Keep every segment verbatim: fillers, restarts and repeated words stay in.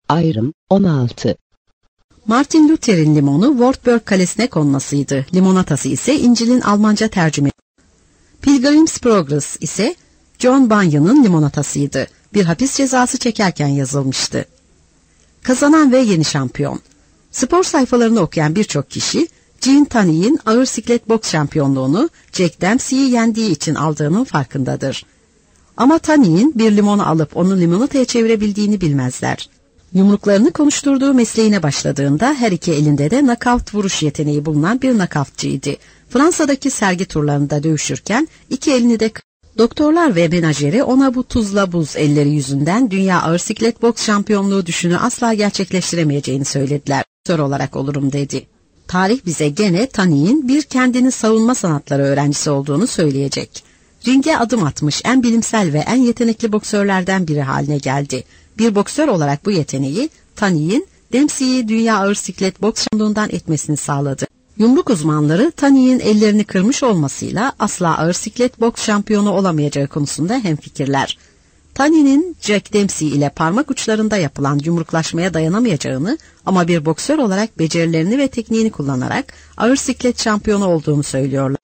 Ayrım on altı. Martin Luther'in limonu Wartburg Kalesi'ne konmasıydı. Limonatası ise İncil'in Almanca tercüme. Pilgrim's Progress ise John Bunyan'ın limonatasıydı. Bir hapis cezası çekerken yazılmıştı. Kazanan ve yeni şampiyon. Spor sayfalarını okuyan birçok kişi, Gene Tunney'in ağır siklet boks şampiyonluğunu Jack Dempsey'i yendiği için aldığının farkındadır. Ama Tunney'in bir limonu alıp onu limonataya çevirebildiğini bilmezler. Yumruklarını konuşturduğu mesleğine başladığında her iki elinde de nakavt vuruş yeteneği bulunan bir nakavtçıydı. Fransa'daki sergi turlarında dövüşürken iki elini de doktorlar ve menajeri ona bu tuzla buz elleri yüzünden dünya ağır siklet boks şampiyonluğu düşünü asla gerçekleştiremeyeceğini söylediler. Boksör olarak olurum dedi. Tarih bize gene Tunney'in bir kendini savunma sanatları öğrencisi olduğunu söyleyecek. Ringe adım atmış en bilimsel ve en yetenekli boksörlerden biri haline geldi. Bir boksör olarak bu yeteneği Tunney'in Dempsey'i dünya ağır siklet boks şampiyonluğundan etmesini sağladı. Yumruk uzmanları Tunney'in ellerini kırmış olmasıyla asla ağır siklet boks şampiyonu olamayacağı konusunda hemfikirler. Tunney'nin Jack Dempsey ile parmak uçlarında yapılan yumruklaşmaya dayanamayacağını ama bir boksör olarak becerilerini ve tekniğini kullanarak ağır siklet şampiyonu olduğunu söylüyorlar.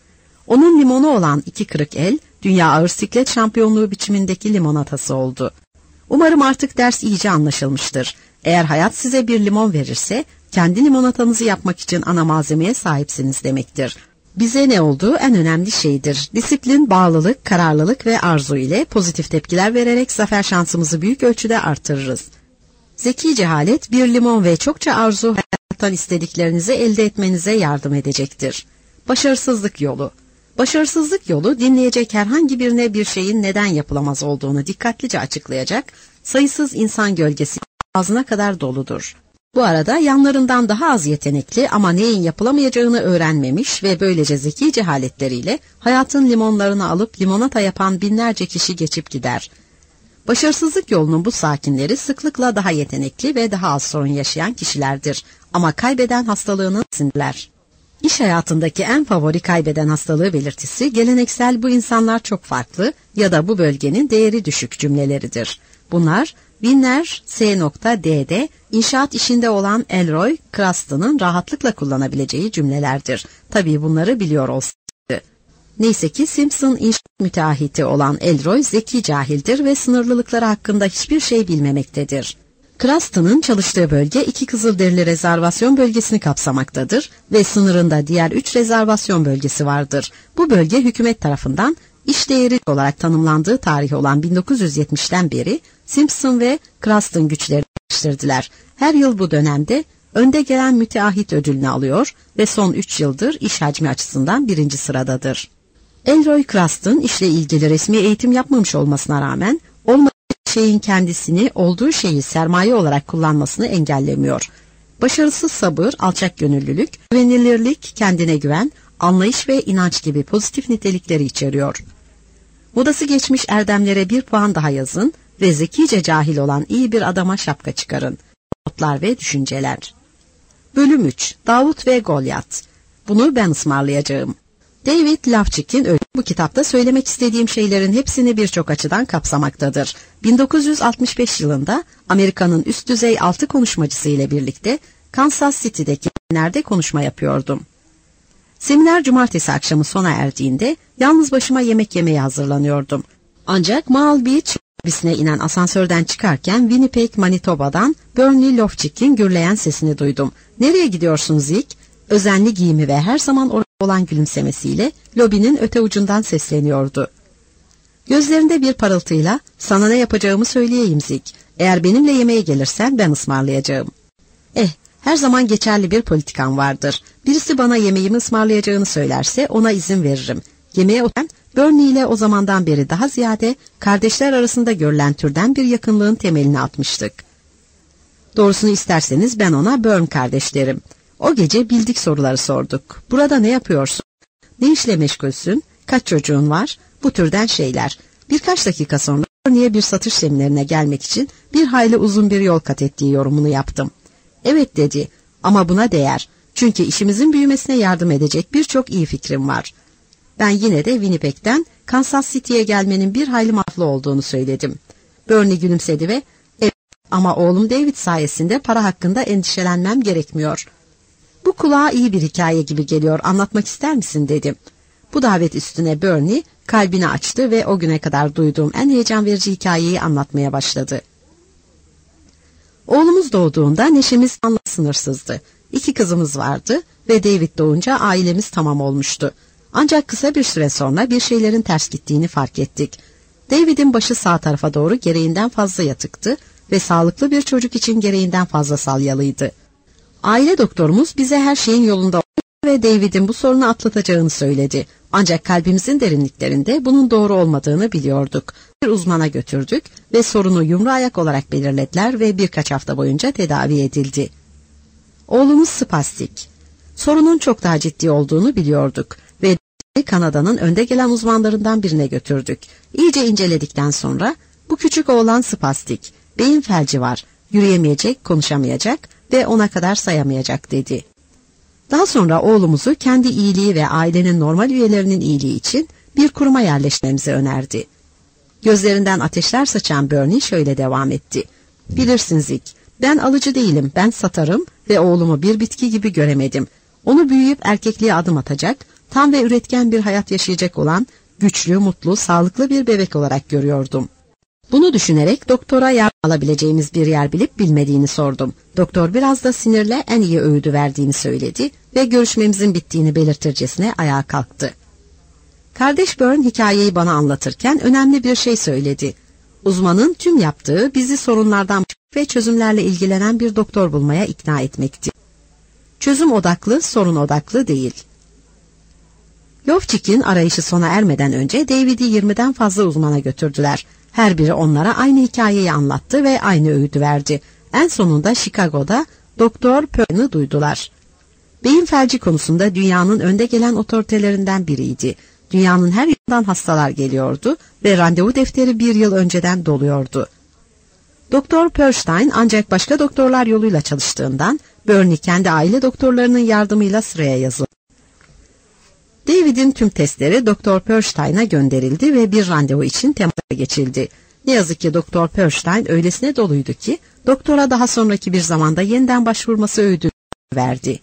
Onun limonu olan iki kırık el, dünya ağır siklet şampiyonluğu biçimindeki limonatası oldu. Umarım artık ders iyice anlaşılmıştır. Eğer hayat size bir limon verirse, kendi limonatanızı yapmak için ana malzemeye sahipsiniz demektir. Bize ne olduğu en önemli şeydir. Disiplin, bağlılık, kararlılık ve arzu ile pozitif tepkiler vererek zafer şansımızı büyük ölçüde artırırız. Zeki cehalet, bir limon ve çokça arzu hayattan istediklerinizi elde etmenize yardım edecektir. Başarısızlık yolu. Başarısızlık yolu dinleyecek herhangi birine bir şeyin neden yapılamaz olduğunu dikkatlice açıklayacak sayısız insan gölgesi ağzına kadar doludur. Bu arada yanlarından daha az yetenekli ama neyin yapılamayacağını öğrenmemiş ve böylece zeki cehaletleriyle hayatın limonlarını alıp limonata yapan binlerce kişi geçip gider. Başarısızlık yolunun bu sakinleri sıklıkla daha yetenekli ve daha az sorun yaşayan kişilerdir ama kaybeden hastalığını sinirler. İş hayatındaki en favori kaybeden hastalığı belirtisi geleneksel bu insanlar çok farklı ya da bu bölgenin değeri düşük cümleleridir. Bunlar Winner S D'de inşaat işinde olan Elroy Cranston'ın rahatlıkla kullanabileceği cümlelerdir. Tabii bunları biliyor olsaydı. Neyse ki Simpson inşaat müteahhiti olan Elroy zeki cahildir ve sınırlılıkları hakkında hiçbir şey bilmemektedir. Cranston'ın çalıştığı bölge iki Kızılderili rezervasyon bölgesini kapsamaktadır ve sınırında diğer üç rezervasyon bölgesi vardır. Bu bölge hükümet tarafından iş değeri olarak tanımlandığı tarih olan bin dokuz yüz yetmişten beri Simpson ve Cranston güçlerini geliştirdiler. Her yıl bu dönemde önde gelen müteahhit ödülünü alıyor ve son üç yıldır iş hacmi açısından birinci sıradadır. Elroy Cranston işle ilgili resmi eğitim yapmamış olmasına rağmen olmadığı şeyin kendisini olduğu şeyi sermaye olarak kullanmasını engellemiyor. Başarısız sabır, alçak gönüllülük, güvenilirlik, kendine güven, anlayış ve inanç gibi pozitif nitelikleri içeriyor. Modası geçmiş erdemlere bir puan daha yazın ve zekice cahil olan iyi bir adama şapka çıkarın. Notlar ve düşünceler. Bölüm üç. Davut ve Golyat. Bunu ben ısmarlayacağım. David Lafchick'in öykü bu kitapta söylemek istediğim şeylerin hepsini birçok açıdan kapsamaktadır. bin dokuz yüz altmış beş yılında Amerika'nın üst düzey altı konuşmacısı ile birlikte Kansas City'deki seminerde konuşma yapıyordum. Seminer cumartesi akşamı sona erdiğinde yalnız başıma yemek yemeye hazırlanıyordum. Ancak Maal Beach bisine inen asansörden çıkarken Winnipeg, Manitoba'dan Burnley Lofchick'in gürleyen sesini duydum. "Nereye gidiyorsun Zeke?" Özenli giyimi ve her zaman orada olan gülümsemesiyle lobinin öte ucundan sesleniyordu. Gözlerinde bir parıltıyla "Sana ne yapacağımı söyleyeyim Zeke. Eğer benimle yemeğe gelirsen ben ısmarlayacağım." Eh, her zaman geçerli bir politikam vardır. Birisi bana yemeğimi ısmarlayacağını söylerse ona izin veririm. Yemeğe oturan Burnley ile o zamandan beri daha ziyade kardeşler arasında görülen türden bir yakınlığın temelini atmıştık. Doğrusunu isterseniz ben ona Burn kardeş derim. O gece bildik soruları sorduk. "Burada ne yapıyorsun? Ne işle meşgulsün? Kaç çocuğun var?" Bu türden şeyler. Birkaç dakika sonra Burnley'e bir satış seminerine gelmek için bir hayli uzun bir yol kat ettiği yorumunu yaptım. "Evet," dedi, "ama buna değer. Çünkü işimizin büyümesine yardım edecek birçok iyi fikrim var." Ben yine de Winnipeg'den Kansas City'ye gelmenin bir hayli mahlı olduğunu söyledim. Burnley gülümsedi ve "Evet, Ama oğlum David sayesinde para hakkında endişelenmem gerekmiyor. Bu kulağa iyi bir hikaye gibi geliyor, anlatmak ister misin dedim. Bu davet üstüne Bernie kalbini açtı ve o güne kadar duyduğum en heyecan verici hikayeyi anlatmaya başladı. Oğlumuz doğduğunda neşemiz anla sınırsızdı. İki kızımız vardı ve David doğunca ailemiz tamam olmuştu. Ancak kısa bir süre sonra bir şeylerin ters gittiğini fark ettik. David'in başı sağ tarafa doğru gereğinden fazla yatıktı ve sağlıklı bir çocuk için gereğinden fazla salyalıydı. Aile doktorumuz bize her şeyin yolunda olduğunu ve David'in bu sorunu atlatacağını söyledi. Ancak kalbimizin derinliklerinde bunun doğru olmadığını biliyorduk. Bir uzmana götürdük ve sorunu yumru ayak olarak belirlediler ve birkaç hafta boyunca tedavi edildi. Oğlumuz spastik. Sorunun çok daha ciddi olduğunu biliyorduk ve Kanada'nın önde gelen uzmanlarından birine götürdük. İyice inceledikten sonra bu küçük oğlan spastik, beyin felci var, yürüyemeyecek, konuşamayacak ve ona kadar sayamayacak dedi. Daha sonra oğlumuzu kendi iyiliği ve ailenin normal üyelerinin iyiliği için bir kuruma yerleşmemizi önerdi. Gözlerinden ateşler saçan Bernie şöyle devam etti. Bilirsin Zik, ben alıcı değilim, ben satarım ve oğlumu bir bitki gibi göremedim. Onu büyüyüp erkekliğe adım atacak, tam ve üretken bir hayat yaşayacak olan, güçlü, mutlu, sağlıklı bir bebek olarak görüyordum. Bunu düşünerek doktora yardım alabileceğimiz bir yer bilip bilmediğini sordum. Doktor biraz da sinirle en iyi öğüdü verdiğini söyledi ve görüşmemizin bittiğini belirtircesine ayağa kalktı. Kardeş Byrne hikayeyi bana anlatırken önemli bir şey söyledi. Uzmanın tüm yaptığı bizi sorunlardan ve çözümlerle ilgilenen bir doktor bulmaya ikna etmekti. Çözüm odaklı, sorun odaklı değil. Lofçik'in arayışı sona ermeden önce David'i yirmiden fazla uzmana götürdüler. Her biri onlara aynı hikayeyi anlattı ve aynı öğüdü verdi. En sonunda Chicago'da Doktor Pörn'ü duydular. Beyin felci konusunda dünyanın önde gelen otoritelerinden biriydi. Dünyanın her yanından hastalar geliyordu ve randevu defteri bir yıl önceden doluyordu. Doktor Perstein ancak başka doktorlar yoluyla çalıştığından Bernie kendi aile doktorlarının yardımıyla sıraya yazıldı. David'in tüm testleri Doktor Perstein'a gönderildi ve bir randevu için temasa geçildi. Ne yazık ki Doktor Perstein öylesine doluydu ki doktora daha sonraki bir zamanda yeniden başvurması öğüdünü verdi.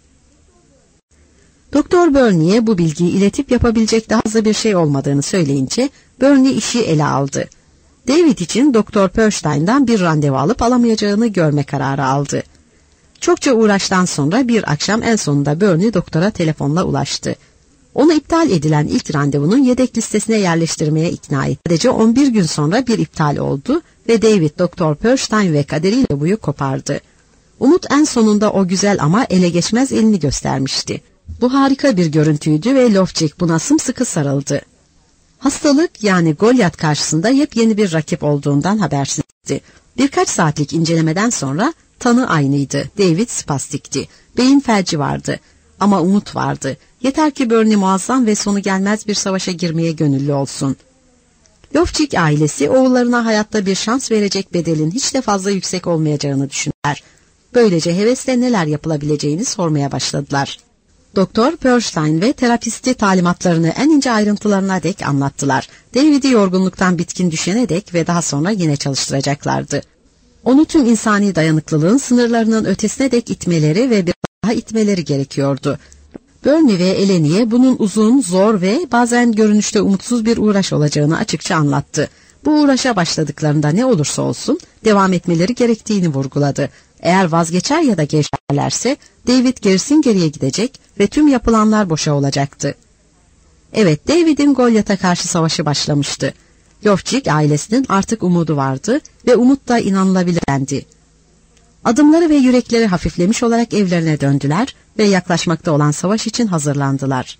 Doktor Bernie'ye bu bilgiyi iletip yapabilecek daha fazla bir şey olmadığını söyleyince Bernie işi ele aldı. David için Doktor Perstein'dan bir randevu alıp alamayacağını görme kararı aldı. Çokça uğraştan sonra bir akşam en sonunda Bernie doktora telefonla ulaştı. Onu iptal edilen ilk randevunun yedek listesine yerleştirmeye ikna etti. Sadece on bir gün sonra bir iptal oldu ve David Doktor Perstein ve kaderiyle buyu kopardı. Umut en sonunda o güzel ama ele geçmez elini göstermişti. Bu harika bir görüntüydü ve Lofçik buna sımsıkı sarıldı. Hastalık yani Goliath karşısında yepyeni bir rakip olduğundan habersizdi. Birkaç saatlik incelemeden sonra tanı aynıydı. David spastikti. Beyin felci vardı. Ama umut vardı. Yeter ki Bernie muazzam ve sonu gelmez bir savaşa girmeye gönüllü olsun. Lofçik ailesi oğullarına hayatta bir şans verecek bedelin hiç de fazla yüksek olmayacağını düşündüler. Böylece hevesle neler yapılabileceğini sormaya başladılar. Doktor Perstein ve terapisti talimatlarını en ince ayrıntılarına dek anlattılar. David'i yorgunluktan bitkin düşene dek ve daha sonra yine çalıştıracaklardı. Onu tüm insani dayanıklılığın sınırlarının ötesine dek itmeleri ve bir daha itmeleri gerekiyordu. Bernie ve Eleni'ye bunun uzun, zor ve bazen görünüşte umutsuz bir uğraş olacağını açıkça anlattı. Bu uğraşa başladıklarında ne olursa olsun devam etmeleri gerektiğini vurguladı. Eğer vazgeçer ya da gevşerlerse David gerisin geriye gidecek ve tüm yapılanlar boşa olacaktı. Evet, David'in Goliath'a karşı savaşı başlamıştı. Lofçik ailesinin artık umudu vardı ve umut da inanılabilirdi. Adımları ve yürekleri hafiflemiş olarak evlerine döndüler ve yaklaşmakta olan savaş için hazırlandılar.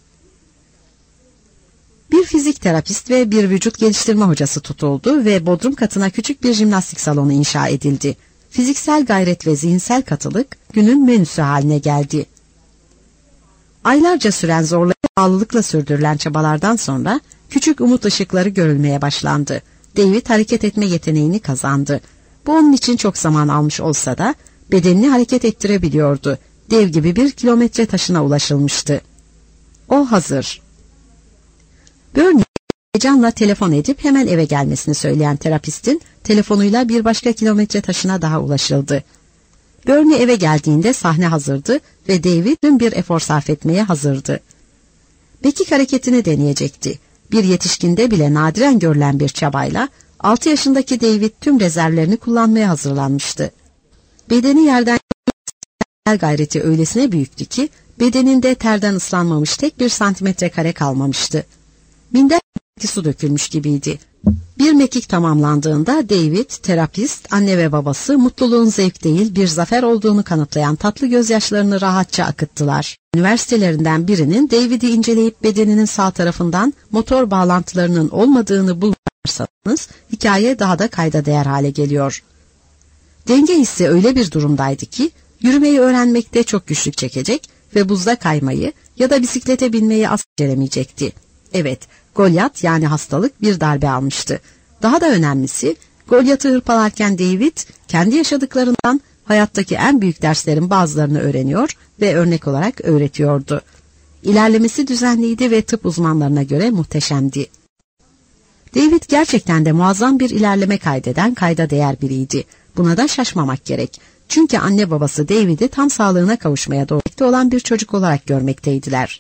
Bir fizik terapist ve bir vücut geliştirme hocası tutuldu ve bodrum katına küçük bir jimnastik salonu inşa edildi. Fiziksel gayret ve zihinsel katılık günün menüsü haline geldi. Aylarca süren zorlayıcı bağlılıkla sürdürülen çabalardan sonra küçük umut ışıkları görülmeye başlandı. David hareket etme yeteneğini kazandı. Bu onun için çok zaman almış olsa da bedenini hareket ettirebiliyordu. Dev gibi bir kilometre taşına ulaşılmıştı. O hazır. Bernie heyecanla telefon edip hemen eve gelmesini söyleyen terapistin telefonuyla bir başka kilometre taşına daha ulaşıldı. Bernie eve geldiğinde sahne hazırdı ve David tüm bir efor sarf etmeye hazırdı. Mekik hareketini deneyecekti. Bir yetişkinde bile nadiren görülen bir çabayla altı yaşındaki David tüm rezervlerini kullanmaya hazırlanmıştı. Bedeni yerden gayreti öylesine büyüktü ki bedeninde terden ıslanmamış tek bir santimetre kare kalmamıştı. Minder su dökülmüş gibiydi. Bir mekik tamamlandığında David, terapist, anne ve babası mutluluğun zevk değil bir zafer olduğunu kanıtlayan tatlı gözyaşlarını rahatça akıttılar. Üniversitelerinden birinin David'i inceleyip bedeninin sağ tarafından motor bağlantılarının olmadığını bulursanız hikaye daha da kayda değer hale geliyor. Denge hissi öyle bir durumdaydı ki yürümeyi öğrenmekte çok güçlük çekecek ve buzda kaymayı ya da bisiklete binmeyi asla beceremeyecekti. Evet, Golyat yani hastalık bir darbe almıştı. Daha da önemlisi, Golyat'ı hırpalarken David kendi yaşadıklarından hayattaki en büyük derslerin bazılarını öğreniyor ve örnek olarak öğretiyordu. İlerlemesi düzenliydi ve tıp uzmanlarına göre muhteşemdi. David gerçekten de muazzam bir ilerleme kaydeden kayda değer biriydi. Buna da şaşmamak gerek. Çünkü anne babası David'i tam sağlığına kavuşmaya doğru olan bir çocuk olarak görmekteydiler.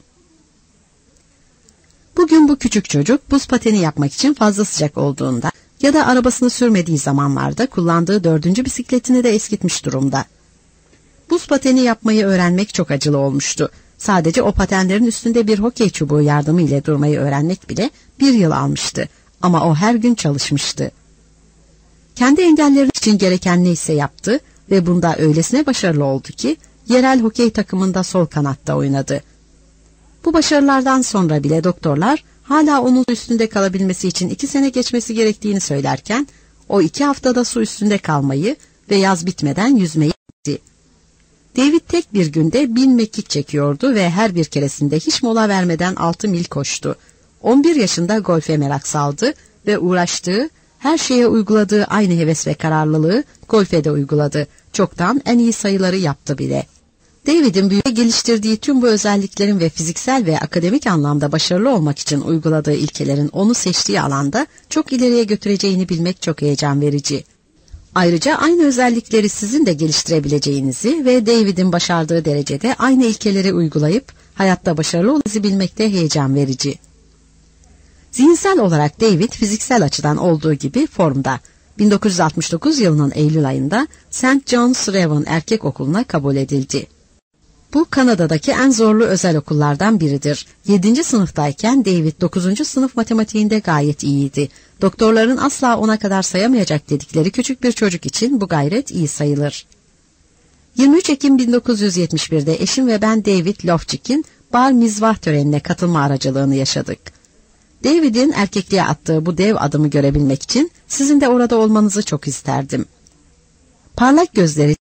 Bugün bu küçük çocuk buz pateni yapmak için fazla sıcak olduğunda ya da arabasını sürmediği zamanlarda kullandığı dördüncü bisikletini de eskitmiş durumda. Buz pateni yapmayı öğrenmek çok acılı olmuştu. Sadece o patenlerin üstünde bir hokey çubuğu yardımı ile durmayı öğrenmek bile bir yıl almıştı. Ama o her gün çalışmıştı. Kendi engelleri için gereken neyse yaptı ve bunda öylesine başarılı oldu ki yerel hokey takımında sol kanatta oynadı. Bu başarılardan sonra bile doktorlar hala onun üstünde kalabilmesi için iki sene geçmesi gerektiğini söylerken o iki haftada su üstünde kalmayı ve yaz bitmeden yüzmeyi etti. David tek bir günde bin mekik çekiyordu ve her bir keresinde hiç mola vermeden altı mil koştu. on bir yaşında golfe merak saldı ve uğraştığı, her şeye uyguladığı aynı heves ve kararlılığı golfe de uyguladı. Çoktan en iyi sayıları yaptı bile. David'in büyüme geliştirdiği tüm bu özelliklerin ve fiziksel ve akademik anlamda başarılı olmak için uyguladığı ilkelerin onu seçtiği alanda çok ileriye götüreceğini bilmek çok heyecan verici. Ayrıca aynı özellikleri sizin de geliştirebileceğinizi ve David'in başardığı derecede aynı ilkeleri uygulayıp hayatta başarılı olacağınızı bilmek de heyecan verici. Zihinsel olarak David fiziksel açıdan olduğu gibi formda. bin dokuz yüz altmış dokuz yılının Eylül ayında Saint John's Raven Erkek Okulu'na kabul edildi. Bu Kanada'daki en zorlu özel okullardan biridir. yedinci sınıftayken David dokuzuncu sınıf matematiğinde gayet iyiydi. Doktorların asla ona kadar sayamayacak dedikleri küçük bir çocuk için bu gayret iyi sayılır. yirmi üç Ekim bin dokuz yüz yetmiş bir'de eşim ve ben David Lofçik'in bar mizvah törenine katılma aracılığını yaşadık. David'in erkekliğe attığı bu dev adımı görebilmek için sizin de orada olmanızı çok isterdim. Parlak gözleri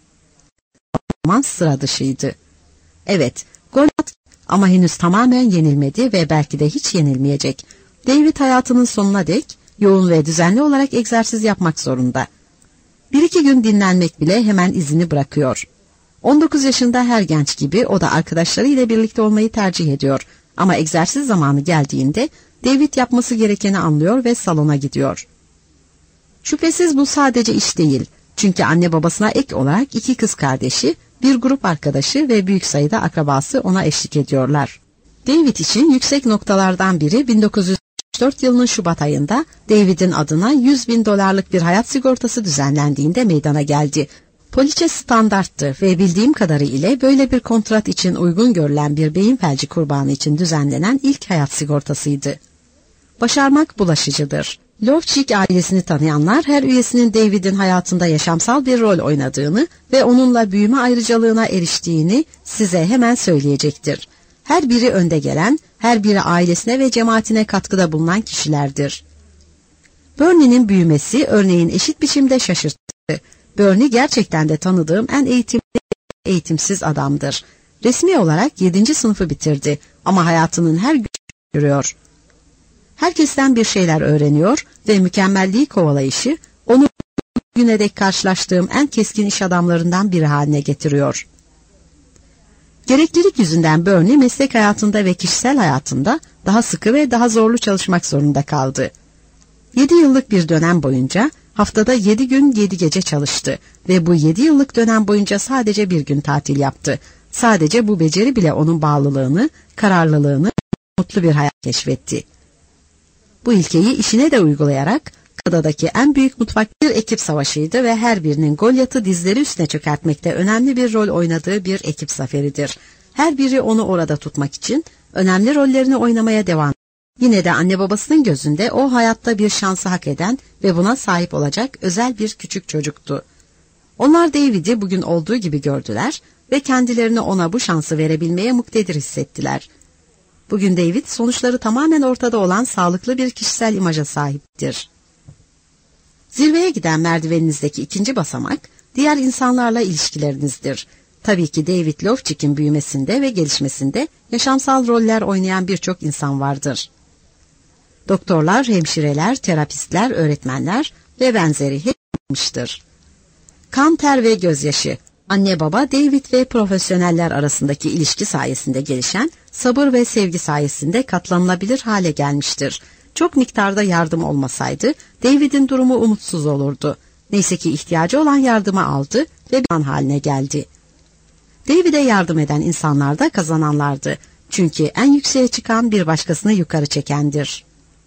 sıra dışıydı. Evet, Golyat ama henüz tamamen yenilmedi ve belki de hiç yenilmeyecek. David hayatının sonuna dek yoğun ve düzenli olarak egzersiz yapmak zorunda. Bir iki gün dinlenmek bile hemen izini bırakıyor. on dokuz yaşında her genç gibi o da arkadaşlarıyla birlikte olmayı tercih ediyor. Ama egzersiz zamanı geldiğinde David yapması gerekeni anlıyor ve salona gidiyor. Şüphesiz bu sadece iş değil. Çünkü anne babasına ek olarak iki kız kardeşi, bir grup arkadaşı ve büyük sayıda akrabası ona eşlik ediyorlar. David için yüksek noktalardan biri bin dokuz yüz altmış dört yılının Şubat ayında David'in adına yüz bin dolarlık bir hayat sigortası düzenlendiğinde meydana geldi. Poliçe standarttı ve bildiğim kadarıyla böyle bir kontrat için uygun görülen bir beyin felci kurbanı için düzenlenen ilk hayat sigortasıydı. Başarmak bulaşıcıdır. Lofçik ailesini tanıyanlar her üyesinin David'in hayatında yaşamsal bir rol oynadığını ve onunla büyüme ayrıcalığına eriştiğini size hemen söyleyecektir. Her biri önde gelen, her biri ailesine ve cemaatine katkıda bulunan kişilerdir. Bernie'nin büyümesi örneğin eşit biçimde şaşırttı. Bernie gerçekten de tanıdığım en eğitimli, eğitimsiz adamdır. Resmi olarak yedinci sınıfı bitirdi ama hayatının her gün görüyor. Herkesten bir şeyler öğreniyor ve mükemmelliği kovalayışı onu bugüne dek karşılaştığım en keskin iş adamlarından biri haline getiriyor. Gereklilik yüzünden Bernie meslek hayatında ve kişisel hayatında daha sıkı ve daha zorlu çalışmak zorunda kaldı. Yedi yıllık bir dönem boyunca haftada yedi gün yedi gece çalıştı ve bu yedi yıllık dönem boyunca sadece bir gün tatil yaptı. Sadece bu beceri bile onun bağlılığını, kararlılığını, mutlu bir hayat keşfetti. Bu ilkeyi işine de uygulayarak Kanada'daki en büyük mutfak bir ekip savaşıydı ve her birinin Golyat'ı dizleri üstüne çökertmekte önemli bir rol oynadığı bir ekip zaferidir. Her biri onu orada tutmak için önemli rollerini oynamaya devam etti. Yine de anne babasının gözünde o hayatta bir şansı hak eden ve buna sahip olacak özel bir küçük çocuktu. Onlar David'i bugün olduğu gibi gördüler ve kendilerini ona bu şansı verebilmeye muktedir hissettiler. Bugün David sonuçları tamamen ortada olan sağlıklı bir kişisel imaja sahiptir. Zirveye giden merdiveninizdeki ikinci basamak diğer insanlarla ilişkilerinizdir. Tabii ki David Lofchik'in büyümesinde ve gelişmesinde yaşamsal roller oynayan birçok insan vardır. Doktorlar, hemşireler, terapistler, öğretmenler ve benzeri hep yapmıştır. Kan, ter ve gözyaşı, anne baba, David ve profesyoneller arasındaki ilişki sayesinde gelişen sabır ve sevgi sayesinde katlanılabilir hale gelmiştir. Çok miktarda yardım olmasaydı David'in durumu umutsuz olurdu. Neyse ki ihtiyacı olan yardımı aldı ve bir an haline geldi. David'e yardım eden insanlar da kazananlardı. Çünkü en yükseğe çıkan bir başkasını yukarı çekendir.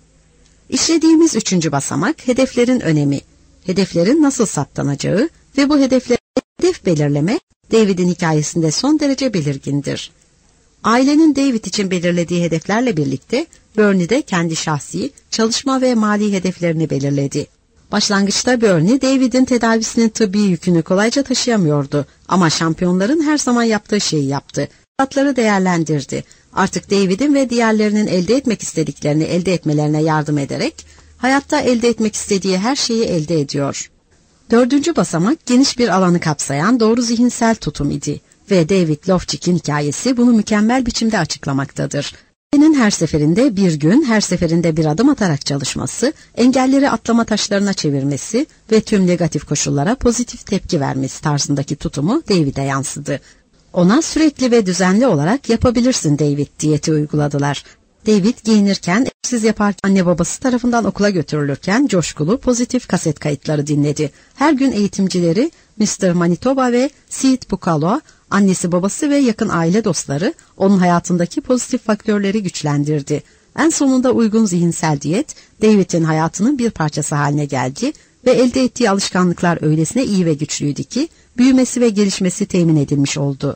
İşlediğimiz üçüncü basamak hedeflerin önemi, hedeflerin nasıl saptanacağı ve bu hedeflere hedef belirleme David'in hikayesinde son derece belirgindir. Ailenin David için belirlediği hedeflerle birlikte Bernie de kendi şahsi, çalışma ve mali hedeflerini belirledi. Başlangıçta Bernie, David'in tedavisinin tıbbi yükünü kolayca taşıyamıyordu ama şampiyonların her zaman yaptığı şeyi yaptı. Fırsatları değerlendirdi. Artık David'in ve diğerlerinin elde etmek istediklerini elde etmelerine yardım ederek hayatta elde etmek istediği her şeyi elde ediyor. Dördüncü basamak geniş bir alanı kapsayan doğru zihinsel tutum idi ve David Lofchik'in hikayesi bunu mükemmel biçimde açıklamaktadır. Her her seferinde bir gün, her seferinde bir adım atarak çalışması, engelleri atlama taşlarına çevirmesi ve tüm negatif koşullara pozitif tepki vermesi tarzındaki tutumu David'e yansıdı. Ona sürekli ve düzenli olarak yapabilirsin David diyeti uyguladılar. David giyinirken, eksiz yaparken, anne babası tarafından okula götürülürken coşkulu pozitif kaset kayıtları dinledi. Her gün eğitimcileri mister Manitoba ve Sid Bucalo, annesi babası ve yakın aile dostları onun hayatındaki pozitif faktörleri güçlendirdi. En sonunda uygun zihinsel diyet David'in hayatının bir parçası haline geldi ve elde ettiği alışkanlıklar öylesine iyi ve güçlüydü ki büyümesi ve gelişmesi temin edilmiş oldu.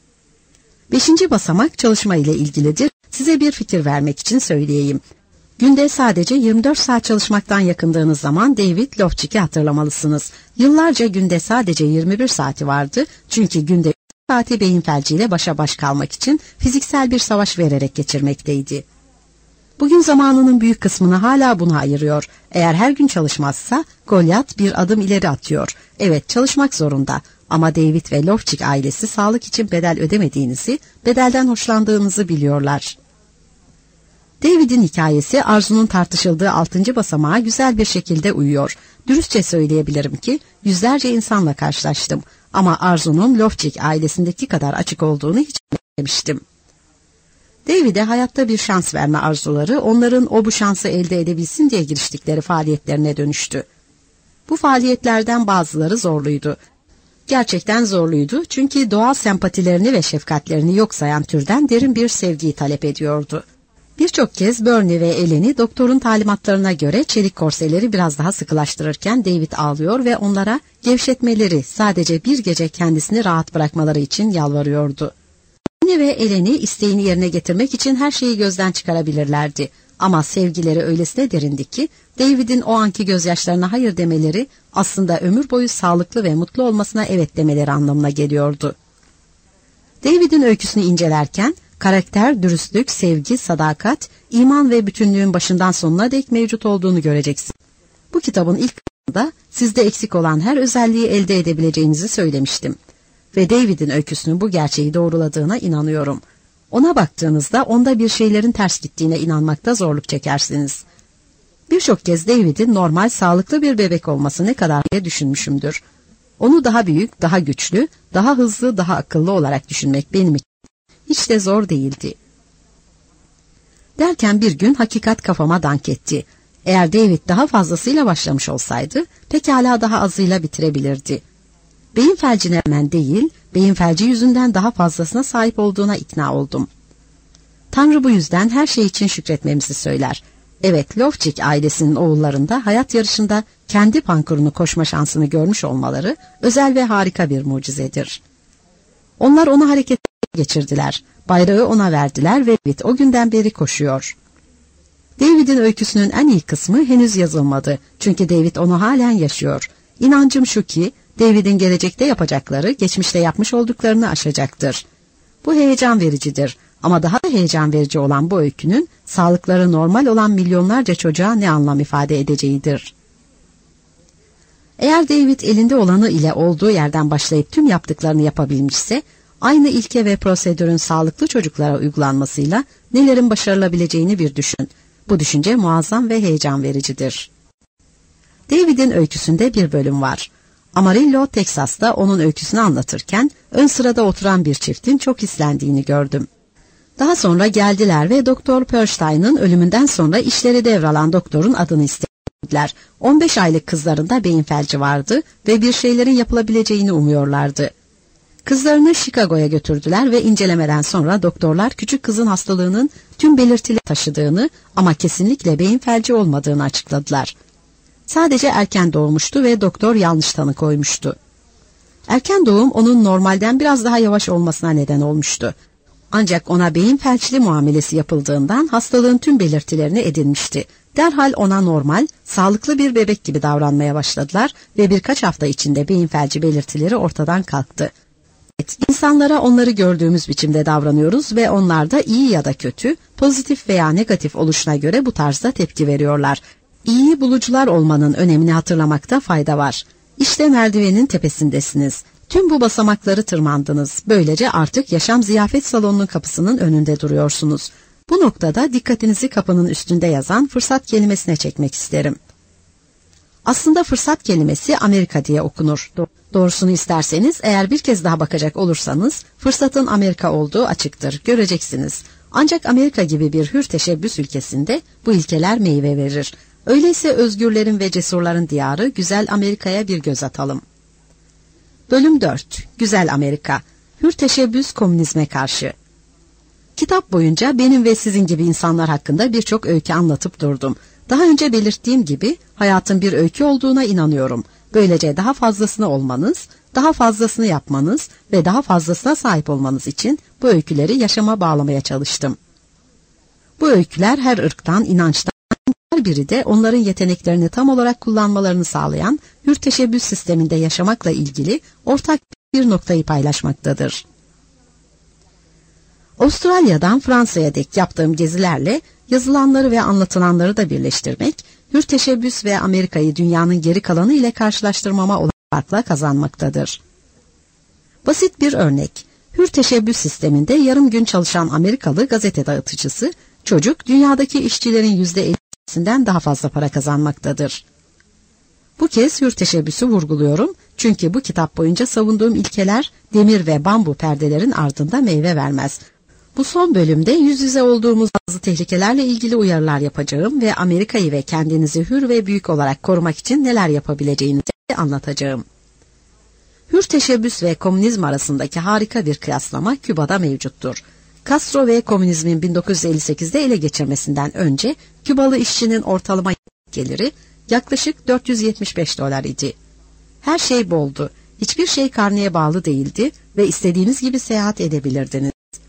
Beşinci basamak çalışma ile ilgilidir. Size bir fikir vermek için söyleyeyim. Günde sadece yirmi dört saat çalışmaktan yakındığınız zaman David Lofchik'i hatırlamalısınız. Yıllarca günde sadece yirmi bir saati vardı çünkü günde üç saati beyin felciyle başa baş kalmak için fiziksel bir savaş vererek geçirmekteydi. Bugün zamanının büyük kısmını hala buna ayırıyor. Eğer her gün çalışmazsa Golyat bir adım ileri atıyor. Evet, çalışmak zorunda ama David ve Lofchik ailesi sağlık için bedel ödemediğinizi, bedelden hoşlandığınızı biliyorlar. David'in hikayesi Arzu'nun tartışıldığı altıncı basamağa güzel bir şekilde uyuyor. Dürüstçe söyleyebilirim ki yüzlerce insanla karşılaştım ama Arzu'nun Lofchik ailesindeki kadar açık olduğunu hiç bilmemiştim. David'e hayatta bir şans verme arzuları onların o bu şansı elde edebilsin diye giriştikleri faaliyetlerine dönüştü. Bu faaliyetlerden bazıları zorluydu. Gerçekten zorluydu çünkü doğal sempatilerini ve şefkatlerini yok sayan türden derin bir sevgiyi talep ediyordu. Birçok kez Bernie ve Eleni doktorun talimatlarına göre çelik korseleri biraz daha sıkılaştırırken David ağlıyor ve onlara gevşetmeleri, sadece bir gece kendisini rahat bırakmaları için yalvarıyordu. Bernie ve Eleni isteğini yerine getirmek için her şeyi gözden çıkarabilirlerdi. Ama sevgileri öylesine derindi ki David'in o anki gözyaşlarına hayır demeleri aslında ömür boyu sağlıklı ve mutlu olmasına evet demeleri anlamına geliyordu. David'in öyküsünü incelerken karakter, dürüstlük, sevgi, sadakat, iman ve bütünlüğün başından sonuna dek mevcut olduğunu göreceksin. Bu kitabın ilk kısmında sizde eksik olan her özelliği elde edebileceğinizi söylemiştim. Ve David'in öyküsünün bu gerçeği doğruladığına inanıyorum. Ona baktığınızda onda bir şeylerin ters gittiğine inanmakta zorluk çekersiniz. Birçok kez David'in normal, sağlıklı bir bebek olması ne kadar diye düşünmüşümdür. Onu daha büyük, daha güçlü, daha hızlı, daha akıllı olarak düşünmek benim için Hiç de zor değildi. Derken bir gün hakikat kafama dank etti. Eğer David daha fazlasıyla başlamış olsaydı pekala daha azıyla bitirebilirdi. Beyin felcine hemen değil, beyin felci yüzünden daha fazlasına sahip olduğuna ikna oldum. Tanrı bu yüzden her şey için şükretmemizi söyler. Evet, Lofçik ailesinin oğullarında hayat yarışında kendi pankurunu koşma şansını görmüş olmaları özel ve harika bir mucizedir. Onlar onu harekete geçirdiler, bayrağı ona verdiler ve David o günden beri koşuyor. David'in öyküsünün en iyi kısmı henüz yazılmadı, çünkü David onu halen yaşıyor. İnancım şu ki, David'in gelecekte yapacakları, geçmişte yapmış olduklarını aşacaktır. Bu heyecan vericidir. Ama daha da heyecan verici olan bu öykünün, sağlıkları normal olan milyonlarca çocuğa ne anlam ifade edeceğidir. Eğer David elinde olanı ile olduğu yerden başlayıp tüm yaptıklarını yapabilmişse, aynı ilke ve prosedürün sağlıklı çocuklara uygulanmasıyla nelerin başarılabileceğini bir düşün. Bu düşünce muazzam ve heyecan vericidir. David'in öyküsünde bir bölüm var. Amarillo, Teksas'ta onun öyküsünü anlatırken ön sırada oturan bir çiftin çok hislendiğini gördüm. Daha sonra geldiler ve Doktor Perstein'ın ölümünden sonra işleri devralan doktorun adını istediler. on beş aylık kızlarında beyin felci vardı ve bir şeylerin yapılabileceğini umuyorlardı. Kızlarını Chicago'ya götürdüler ve incelemeden sonra doktorlar küçük kızın hastalığının tüm belirtileri taşıdığını ama kesinlikle beyin felci olmadığını açıkladılar. Sadece erken doğmuştu ve doktor yanlış tanı koymuştu. Erken doğum onun normalden biraz daha yavaş olmasına neden olmuştu. Ancak ona beyin felçli muamelesi yapıldığından hastalığın tüm belirtilerini edinmişti. Derhal ona normal, sağlıklı bir bebek gibi davranmaya başladılar ve birkaç hafta içinde beyin felci belirtileri ortadan kalktı. Evet, insanlara onları gördüğümüz biçimde davranıyoruz ve onlar da iyi ya da kötü, pozitif veya negatif oluşuna göre bu tarzda tepki veriyorlar. İyi bulucular olmanın önemini hatırlamakta fayda var. İşte merdivenin tepesindesiniz. Tüm bu basamakları tırmandınız. Böylece artık yaşam ziyafet salonunun kapısının önünde duruyorsunuz. Bu noktada dikkatinizi kapının üstünde yazan fırsat kelimesine çekmek isterim. Aslında fırsat kelimesi Amerika diye okunur. Doğrusunu isterseniz eğer bir kez daha bakacak olursanız fırsatın Amerika olduğu açıktır. Göreceksiniz. Ancak Amerika gibi bir hür teşebbüs ülkesinde bu ilkeler meyve verir. Öyleyse özgürlerin ve cesurların diyarı güzel Amerika'ya bir göz atalım. Bölüm dört. Güzel Amerika. Hür teşebbüs komünizme karşı. Kitap boyunca benim ve sizin gibi insanlar hakkında birçok öykü anlatıp durdum. Daha önce belirttiğim gibi hayatın bir öykü olduğuna inanıyorum. Böylece daha fazlasını olmanız, daha fazlasını yapmanız ve daha fazlasına sahip olmanız için bu öyküleri yaşama bağlamaya çalıştım. Bu öyküler her ırktan, inançtan, her biri de onların yeteneklerini tam olarak kullanmalarını sağlayan hür teşebbüs sisteminde yaşamakla ilgili ortak bir noktayı paylaşmaktadır. Avustralya'dan Fransa'ya dek yaptığım gezilerle yazılanları ve anlatılanları da birleştirmek, hür teşebbüs ve Amerika'yı dünyanın geri kalanı ile karşılaştırmama olan farkla kazanmaktadır. Basit bir örnek, hür teşebbüs sisteminde yarım gün çalışan Amerikalı gazete dağıtıcısı, çocuk dünyadaki işçilerin yüzde ellisinden daha fazla para kazanmaktadır. Bu kez hür teşebbüsü vurguluyorum çünkü bu kitap boyunca savunduğum ilkeler demir ve bambu perdelerin ardında meyve vermez. Bu son bölümde yüz yüze olduğumuz bazı tehlikelerle ilgili uyarılar yapacağım ve Amerika'yı ve kendinizi hür ve büyük olarak korumak için neler yapabileceğinizi anlatacağım. Hür teşebbüs ve komünizm arasındaki harika bir kıyaslama Küba'da mevcuttur. Castro ve komünizmin bin dokuz yüz elli sekizde ele geçirmesinden önce Kübalı işçinin ortalama geliri yaklaşık dört yüz yetmiş beş dolar idi. Her şey boldu, hiçbir şey karneye bağlı değildi ve istediğiniz gibi seyahat edebilirdiniz.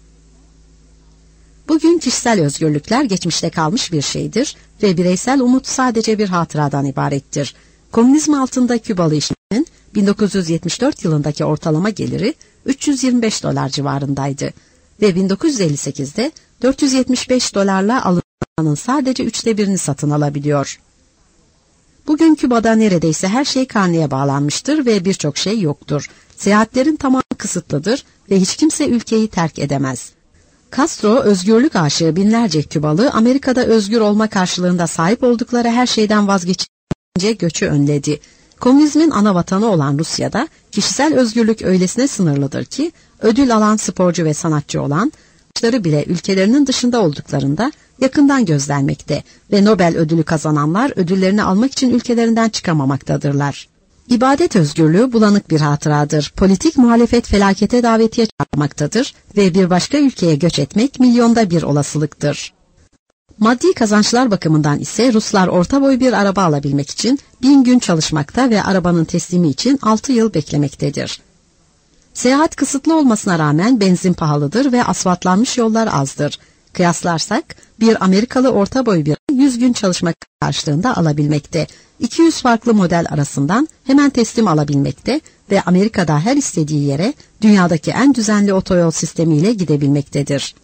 Bugün kişisel özgürlükler geçmişte kalmış bir şeydir ve bireysel umut sadece bir hatıradan ibarettir. Komünizm altında Kübalı işçinin bin dokuz yüz yetmiş dört yılındaki ortalama geliri üç yüz yirmi beş dolar civarındaydı ve bin dokuz yüz elli sekizde dört yüz yetmiş beş dolarla alınanın sadece üçte birini satın alabiliyor. Bugün Küba'da neredeyse her şey karneye bağlanmıştır ve birçok şey yoktur. Seyahatlerin tamamı kısıtlıdır ve hiç kimse ülkeyi terk edemez. Castro, özgürlük aşığı binlerce Kübalı, Amerika'da özgür olma karşılığında sahip oldukları her şeyden vazgeçince göçü önledi. Komünizmin ana vatanı olan Rusya'da kişisel özgürlük öylesine sınırlıdır ki, ödül alan sporcu ve sanatçı olan, vatandaşları bile ülkelerinin dışında olduklarında yakından gözlenmekte ve Nobel ödülü kazananlar ödüllerini almak için ülkelerinden çıkamamaktadırlar. İbadet özgürlüğü bulanık bir hatıradır. Politik muhalefet felakete davetiye çağırmaktadır ve bir başka ülkeye göç etmek milyonda bir olasılıktır. Maddi kazançlar bakımından ise Ruslar orta boy bir araba alabilmek için bin gün çalışmakta ve arabanın teslimi için altı yıl beklemektedir. Seyahat kısıtlı olmasına rağmen benzin pahalıdır ve asfaltlanmış yollar azdır. Kıyaslarsak bir Amerikalı orta boy bir yüz gün çalışmak karşılığında alabilmekte, iki yüz farklı model arasından hemen teslim alabilmekte ve Amerika'da her istediği yere dünyadaki en düzenli otoyol sistemiyle gidebilmektedir.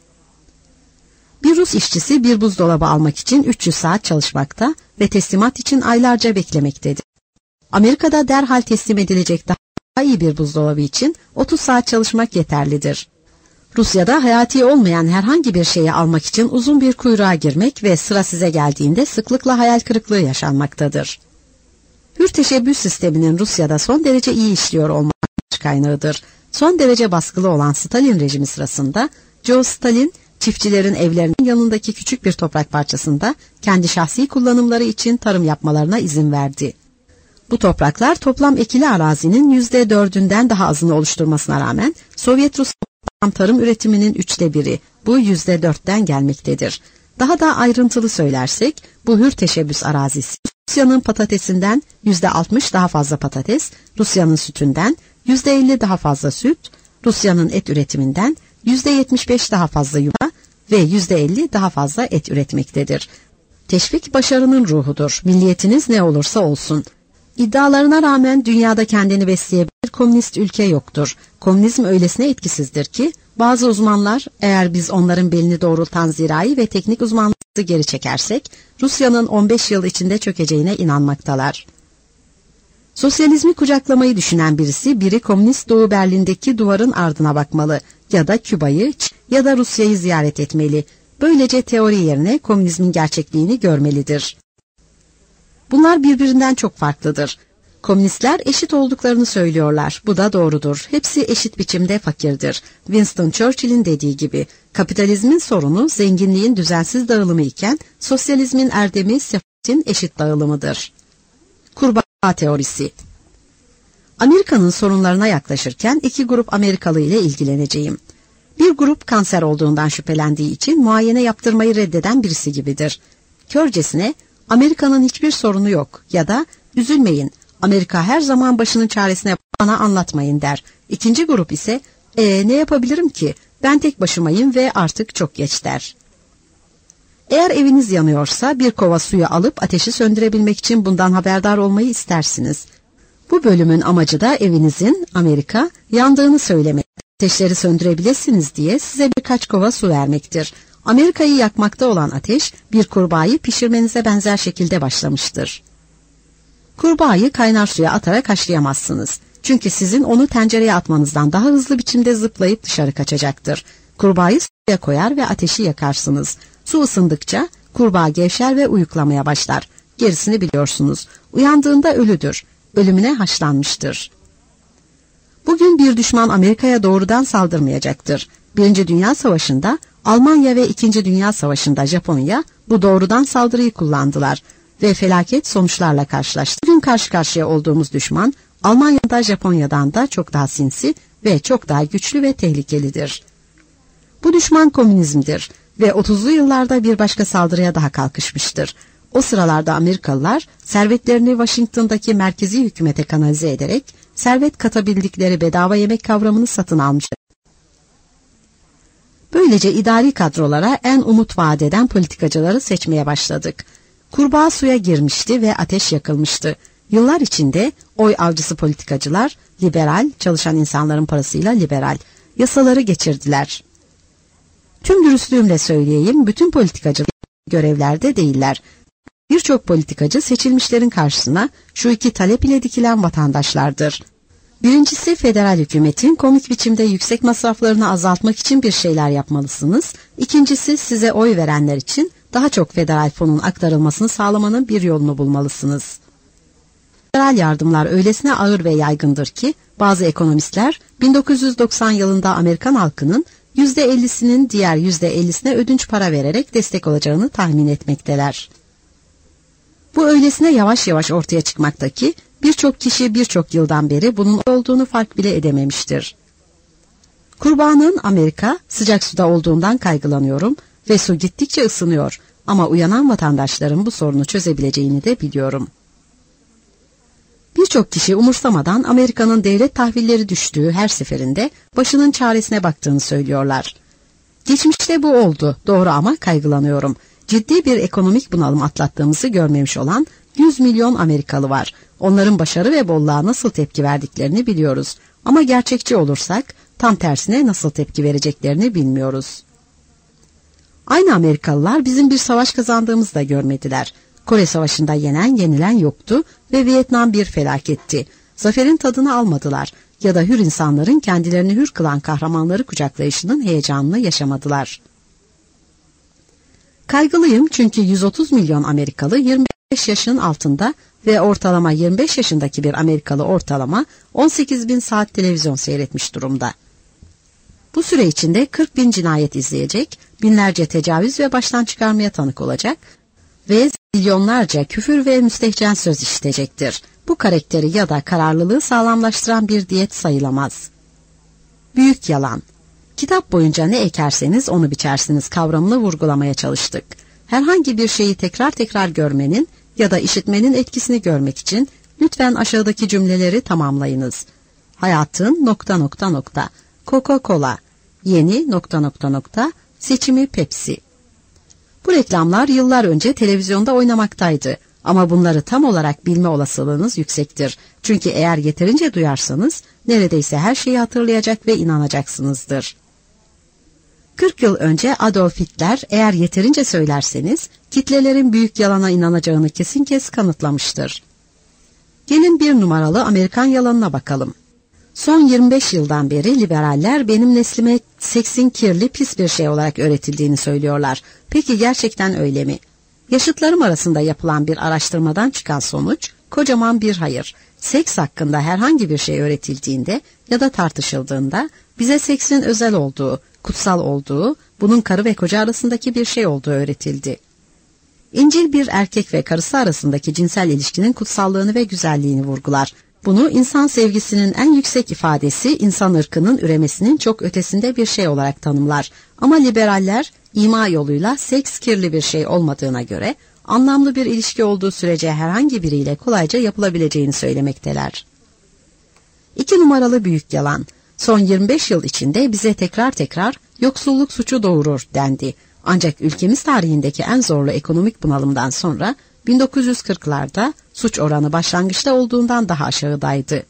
Bir Rus işçisi bir buzdolabı almak için üç yüz saat çalışmakta ve teslimat için aylarca beklemektedir. Amerika'da derhal teslim edilecek daha iyi bir buzdolabı için otuz saat çalışmak yeterlidir. Rusya'da hayati olmayan herhangi bir şeyi almak için uzun bir kuyruğa girmek ve sıra size geldiğinde sıklıkla hayal kırıklığı yaşanmaktadır. Hür teşebbüs sisteminin Rusya'da son derece iyi işliyor olması kaynağıdır. Son derece baskılı olan Stalin rejimi sırasında Joe Stalin, çiftçilerin evlerinin yanındaki küçük bir toprak parçasında kendi şahsi kullanımları için tarım yapmalarına izin verdi. Bu topraklar toplam ekili arazinin yüzde dördünden daha azını oluşturmasına rağmen Sovyet Rusya tarım üretiminin üçte biri, bu yüzde dörtten gelmektedir. Daha da ayrıntılı söylersek, bu hür teşebbüs arazisi, Rusya'nın patatesinden yüzde altmış daha fazla patates, Rusya'nın sütünden yüzde elli daha fazla süt, Rusya'nın et üretiminden yüzde yetmiş beş daha fazla yumurta ve yüzde elli daha fazla et üretmektedir. Teşvik başarının ruhudur. Milliyetiniz ne olursa olsun. İddialarına rağmen dünyada kendini besleyebilir komünist ülke yoktur. Komünizm öylesine etkisizdir ki bazı uzmanlar eğer biz onların belini doğrultan zirai ve teknik uzmanlığı geri çekersek Rusya'nın on beş yıl içinde çökeceğine inanmaktalar. Sosyalizmi kucaklamayı düşünen birisi biri komünist Doğu Berlin'deki duvarın ardına bakmalı ya da Küba'yı ya da Rusya'yı ziyaret etmeli. Böylece teori yerine komünizmin gerçekliğini görmelidir. Bunlar birbirinden çok farklıdır. Komünistler eşit olduklarını söylüyorlar. Bu da doğrudur. Hepsi eşit biçimde fakirdir. Winston Churchill'in dediği gibi, kapitalizmin sorunu zenginliğin düzensiz dağılımı iken, sosyalizmin erdemi sefahetin eşit dağılımıdır. Kurbağa teorisi. Amerika'nın sorunlarına yaklaşırken iki grup Amerikalı ile ilgileneceğim. Bir grup kanser olduğundan şüphelendiği için muayene yaptırmayı reddeden birisi gibidir. Körcesine, Amerika'nın hiçbir sorunu yok ya da üzülmeyin, Amerika her zaman başının çaresine bana anlatmayın der. İkinci grup ise e, ne yapabilirim ki, ben tek başımayım ve artık çok geç der. Eğer eviniz yanıyorsa bir kova suyu alıp ateşi söndürebilmek için bundan haberdar olmayı istersiniz. Bu bölümün amacı da evinizin, Amerika, yandığını söylemek, ateşleri söndürebilirsiniz diye size birkaç kova su vermektir. Amerika'yı yakmakta olan ateş bir kurbağayı pişirmenize benzer şekilde başlamıştır. Kurbağayı kaynar suya atarak haşlayamazsınız. Çünkü sizin onu tencereye atmanızdan daha hızlı biçimde zıplayıp dışarı kaçacaktır. Kurbağayı suya koyar ve ateşi yakarsınız. Su ısındıkça kurbağa gevşer ve uyuklamaya başlar. Gerisini biliyorsunuz. Uyandığında ölüdür. Ölümüne haşlanmıştır. Bugün bir düşman Amerika'ya doğrudan saldırmayacaktır. Birinci Dünya Savaşı'nda Almanya ve İkinci Dünya Savaşı'nda Japonya bu doğrudan saldırıyı kullandılar ve felaket sonuçlarla karşılaştı. Bugün karşı karşıya olduğumuz düşman Almanya'da Japonya'dan da çok daha sinsi ve çok daha güçlü ve tehlikelidir. Bu düşman komünizmdir ve otuzlu yıllarda bir başka saldırıya daha kalkışmıştır. O sıralarda Amerikalılar servetlerini Washington'daki merkezi hükümete kanalize ederek servet katabildikleri bedava yemek kavramını satın almıştır. Böylece idari kadrolara en umut vaat eden politikacıları seçmeye başladık. Kurbağa suya girmişti ve ateş yakılmıştı. Yıllar içinde oy avcısı politikacılar, liberal, çalışan insanların parasıyla liberal, yasaları geçirdiler. Tüm dürüstlüğümle söyleyeyim, bütün politikacılar görevlerde değiller. Birçok politikacı seçilmişlerin karşısına şu iki talep ile dikilen vatandaşlardır. Birincisi, federal hükümetin komik biçimde yüksek masraflarını azaltmak için bir şeyler yapmalısınız. İkincisi, size oy verenler için daha çok federal fonun aktarılmasını sağlamanın bir yolunu bulmalısınız. Federal yardımlar öylesine ağır ve yaygındır ki bazı ekonomistler bin dokuz yüz doksan yılında Amerikan halkının yüzde ellisinin diğer yüzde ellisine ödünç para vererek destek olacağını tahmin etmekteler. Bu öylesine yavaş yavaş ortaya çıkmakta ki birçok kişi birçok yıldan beri bunun olduğunu fark bile edememiştir. Kurbanın Amerika, sıcak suda olduğundan kaygılanıyorum ve su gittikçe ısınıyor ama uyanan vatandaşların bu sorunu çözebileceğini de biliyorum. Birçok kişi umursamadan Amerika'nın devlet tahvilleri düştüğü her seferinde başının çaresine baktığını söylüyorlar. Geçmişte bu oldu, doğru, ama kaygılanıyorum. Ciddi bir ekonomik bunalım atlattığımızı görmemiş olan yüz milyon Amerikalı var. Onların başarı ve bolluğa nasıl tepki verdiklerini biliyoruz. Ama gerçekçi olursak tam tersine nasıl tepki vereceklerini bilmiyoruz. Aynı Amerikalılar bizim bir savaş kazandığımızı da görmediler. Kore Savaşı'nda yenen yenilen yoktu ve Vietnam bir felaketti. Zaferin tadını almadılar ya da hür insanların kendilerini hür kılan kahramanları kucaklayışının heyecanını yaşamadılar. Kaygılıyım çünkü yüz otuz milyon Amerikalı yirmi beş yaşın altında ve ortalama yirmi beş yaşındaki bir Amerikalı ortalama on sekiz bin saat televizyon seyretmiş durumda. Bu süre içinde kırk bin cinayet izleyecek, binlerce tecavüz ve baştan çıkarmaya tanık olacak ve milyonlarca küfür ve müstehcen söz işitecektir. Bu karakteri ya da kararlılığı sağlamlaştıran bir diyet sayılamaz. Büyük yalan. Kitap boyunca ne ekerseniz onu biçersiniz kavramını vurgulamaya çalıştık. Herhangi bir şeyi tekrar tekrar görmenin ya da işitmenin etkisini görmek için lütfen aşağıdaki cümleleri tamamlayınız. Hayatın nokta nokta nokta, Coca-Cola, yeni nokta nokta nokta, seçimi Pepsi. Bu reklamlar yıllar önce televizyonda oynamaktaydı ama bunları tam olarak bilme olasılığınız yüksektir. Çünkü eğer yeterince duyarsanız neredeyse her şeyi hatırlayacak ve inanacaksınızdır. kırk yıl önce Adolf Hitler eğer yeterince söylerseniz kitlelerin büyük yalana inanacağını kesin kez kanıtlamıştır. Gelin bir numaralı Amerikan yalanına bakalım. Son yirmi beş yıldan beri liberaller benim neslime seksin kirli pis bir şey olarak öğretildiğini söylüyorlar. Peki gerçekten öyle mi? Yaşıtlarım arasında yapılan bir araştırmadan çıkan sonuç kocaman bir hayır. Seks hakkında herhangi bir şey öğretildiğinde ya da tartışıldığında bize seksin özel olduğu, kutsal olduğu, bunun karı ve koca arasındaki bir şey olduğu öğretildi. İncil bir erkek ve karısı arasındaki cinsel ilişkinin kutsallığını ve güzelliğini vurgular. Bunu insan sevgisinin en yüksek ifadesi, insan ırkının üremesinin çok ötesinde bir şey olarak tanımlar. Ama liberaller ima yoluyla seks kirli bir şey olmadığına göre anlamlı bir ilişki olduğu sürece herhangi biriyle kolayca yapılabileceğini söylemekteler. İki numaralı büyük yalan. Son yirmi beş yıl içinde bize tekrar tekrar yoksulluk suçu doğurur dendi. Ancak ülkemiz tarihindeki en zorlu ekonomik bunalımdan sonra bin dokuz yüz kırklarda suç oranı başlangıçta olduğundan daha aşağıdaydı.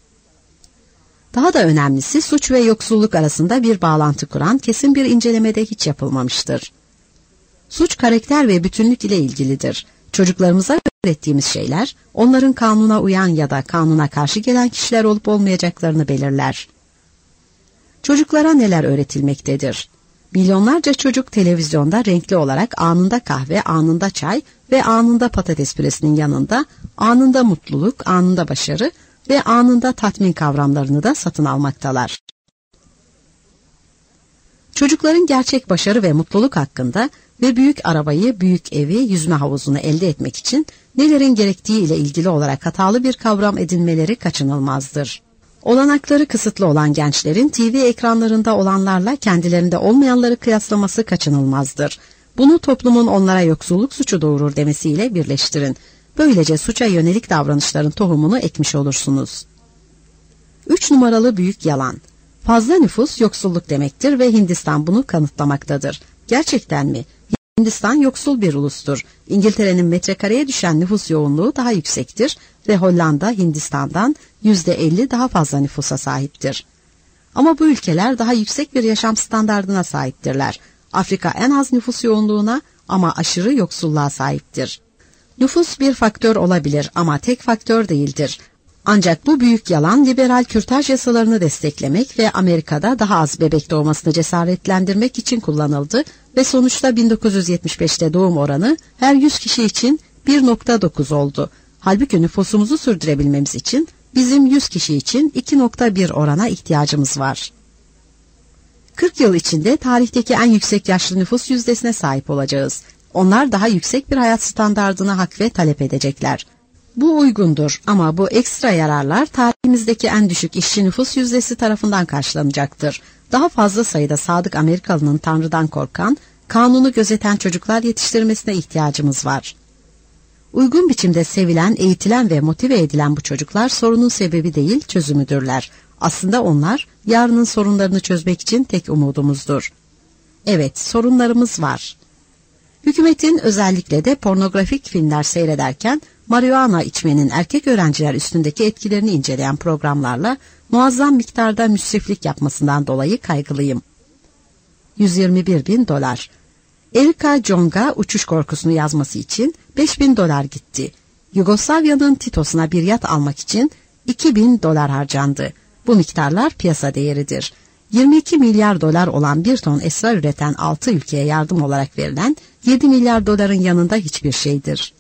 Daha da önemlisi suç ve yoksulluk arasında bir bağlantı kuran kesin bir incelemede hiç yapılmamıştır. Suç karakter ve bütünlük ile ilgilidir. Çocuklarımıza öğrettiğimiz şeyler onların kanuna uyan ya da kanuna karşı gelen kişiler olup olmayacaklarını belirler. Çocuklara neler öğretilmektedir? Milyonlarca çocuk televizyonda renkli olarak anında kahve, anında çay ve anında patates püresinin yanında anında mutluluk, anında başarı ve anında tatmin kavramlarını da satın almaktalar. Çocukların gerçek başarı ve mutluluk hakkında ve büyük arabayı, büyük evi, yüzme havuzunu elde etmek için nelerin gerektiği ile ilgili olarak hatalı bir kavram edinmeleri kaçınılmazdır. Olanakları kısıtlı olan gençlerin T V ekranlarında olanlarla kendilerinde olmayanları kıyaslaması kaçınılmazdır. Bunu toplumun onlara yoksulluk suçu doğurur demesiyle birleştirin. Böylece suça yönelik davranışların tohumunu ekmiş olursunuz. Üç numaralı büyük yalan. Fazla nüfus yoksulluk demektir ve Hindistan bunu kanıtlamaktadır. Gerçekten mi? Hindistan yoksul bir ulustur. İngiltere'nin metrekareye düşen nüfus yoğunluğu daha yüksektir ve Hollanda Hindistan'dan yüzde elli daha fazla nüfusa sahiptir. Ama bu ülkeler daha yüksek bir yaşam standardına sahiptirler. Afrika en az nüfus yoğunluğuna ama aşırı yoksulluğa sahiptir. Nüfus bir faktör olabilir ama tek faktör değildir. Ancak bu büyük yalan liberal kürtaj yasalarını desteklemek ve Amerika'da daha az bebek doğmasını cesaretlendirmek için kullanıldı ve sonuçta bin dokuz yüz yetmiş beşte doğum oranı her yüz kişi için bir nokta dokuz oldu. Halbuki nüfusumuzu sürdürebilmemiz için bizim yüz kişi için iki nokta bir orana ihtiyacımız var. kırk yıl içinde tarihteki en yüksek yaşlı nüfus yüzdesine sahip olacağız. Onlar daha yüksek bir hayat standardını hak ve talep edecekler. Bu uygundur ama bu ekstra yararlar tarihimizdeki en düşük işçi nüfus yüzdesi tarafından karşılanacaktır. Daha fazla sayıda sadık Amerikalının Tanrı'dan korkan, kanunu gözeten çocuklar yetiştirmesine ihtiyacımız var. Uygun biçimde sevilen, eğitilen ve motive edilen bu çocuklar sorunun sebebi değil, çözümüdürler. Aslında onlar yarının sorunlarını çözmek için tek umudumuzdur. Evet, sorunlarımız var. Hükümetin özellikle de pornografik filmler seyrederken marihuana içmenin erkek öğrenciler üstündeki etkilerini inceleyen programlarla muazzam miktarda müsriflik yapmasından dolayı kaygılıyım. yüz yirmi bir bin dolar. Erika Jong'a uçuş korkusunu yazması için beş bin dolar gitti. Yugoslavya'nın Tito'suna bir yat almak için iki bin dolar harcandı. Bu miktarlar piyasa değeridir. yirmi iki milyar dolar olan bir ton esrar üreten altı ülkeye yardım olarak verilen yedi milyar doların yanında hiçbir şeydir.